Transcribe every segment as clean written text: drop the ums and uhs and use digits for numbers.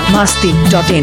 biharmasti.in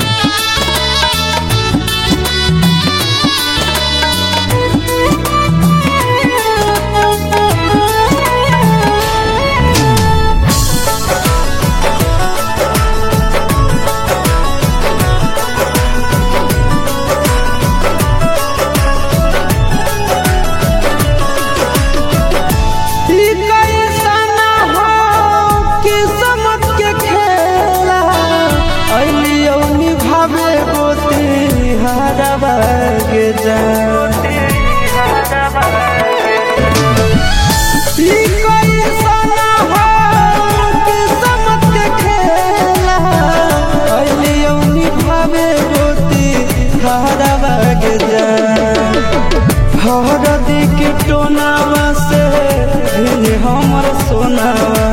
हरदी के टोनावा से हमर सोनावा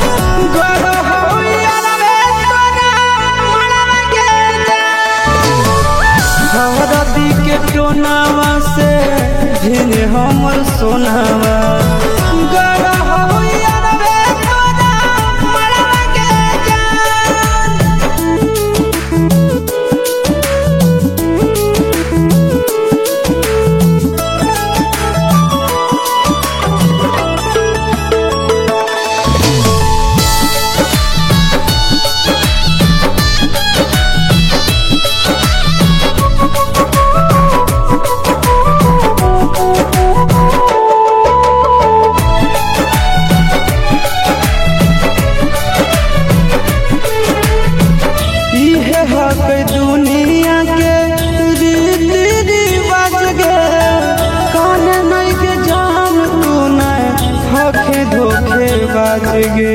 हरदी के टोनावा से हमर सोनावा दुनिया के रीति रिवाज गे कान नहीं के जान तू नहीं हके धोखे बाज गे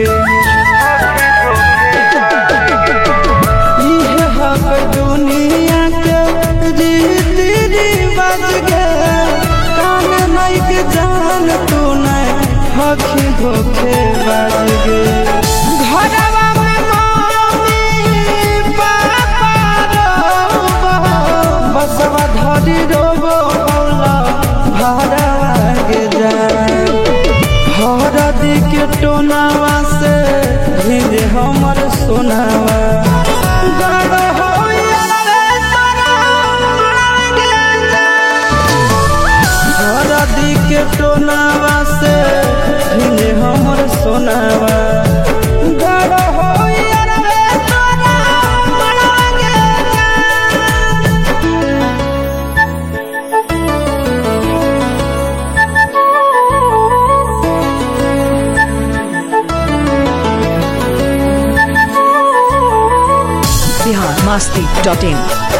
दुनिया के रीति रिवाज गे कान नहीं के जान तू नहीं हके धोखे बाज गे हरदी के टोनावा से हमर सोनावा हरदी के टोनावा से हमर सोनावा biharmasti.in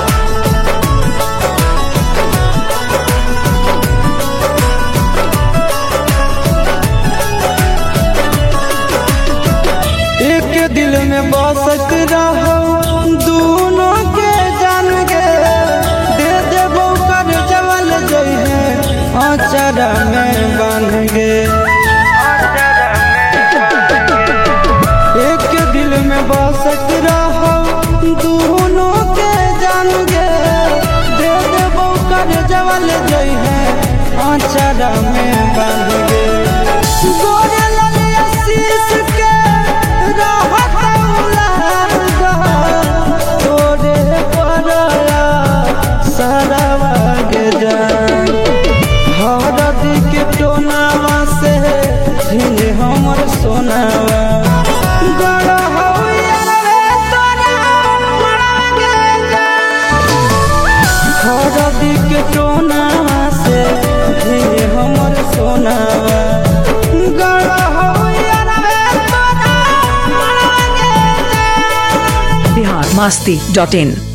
एक दिल में बसत रहो दोनों के जान गे दे देबो कर जवल जई है आचरा में बांध गे एक दिल में बसत रहो दोनों के जान गे दे देबो कर जवल जई है आचरा में बांध गे गोरे ललिया शीश के तोरे पड़या सारावा गे जान हरदी के टोनावा से हमर सोनावा हरदी के टोनावा से हमर सोनावा biharmasti.in